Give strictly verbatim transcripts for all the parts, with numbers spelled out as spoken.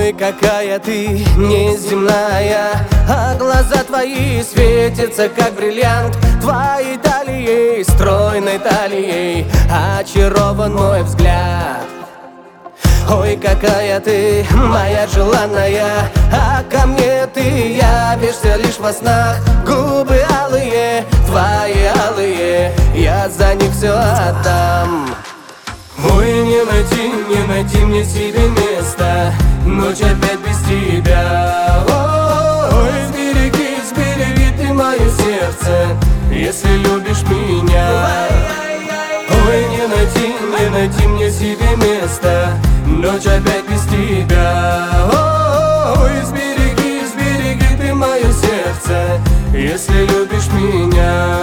Ой, какая ты неземная, а глаза твои светятся, как бриллиант. Твоей талией, стройной талией, очарован мой взгляд. Ой, какая ты моя желанная, а ко мне ты явишься лишь во снах. Губы алые, твои алые, я за них все отдам. Ой, не найти, не найти мне себе места, ночь опять без тебя. Ой, сбереги, сбереги ты мое сердце, если любишь меня. Ой, не найти, не найти мне себе места, ночь опять без тебя. Ой, сбереги, сбереги ты мое сердце, если любишь меня.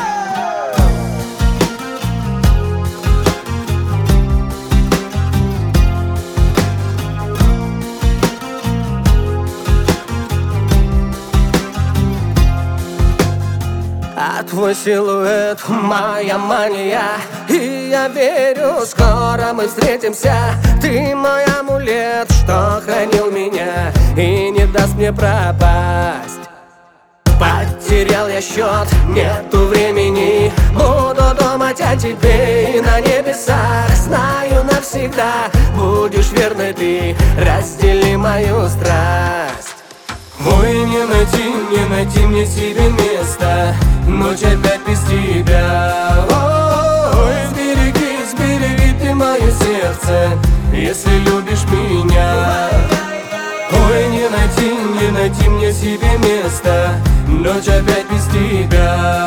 А твой силуэт — моя мания, и я верю, скоро мы встретимся. Ты мой амулет, что хранил меня и не даст мне пропасть. Потерял я счет, нету времени, буду думать о тебе и на небесах. Знаю навсегда, будешь верной ты, раздели мою страсть. Ой, не найти, не найти мне себе места, ночь опять без тебя. Ой, сбереги, сбереги ты мое сердце, если любишь меня. Ой, не найти, не найти мне себе места, ночь опять без тебя.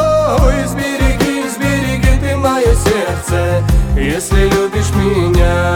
Ой, сбереги, сбереги ты мое сердце, если любишь меня.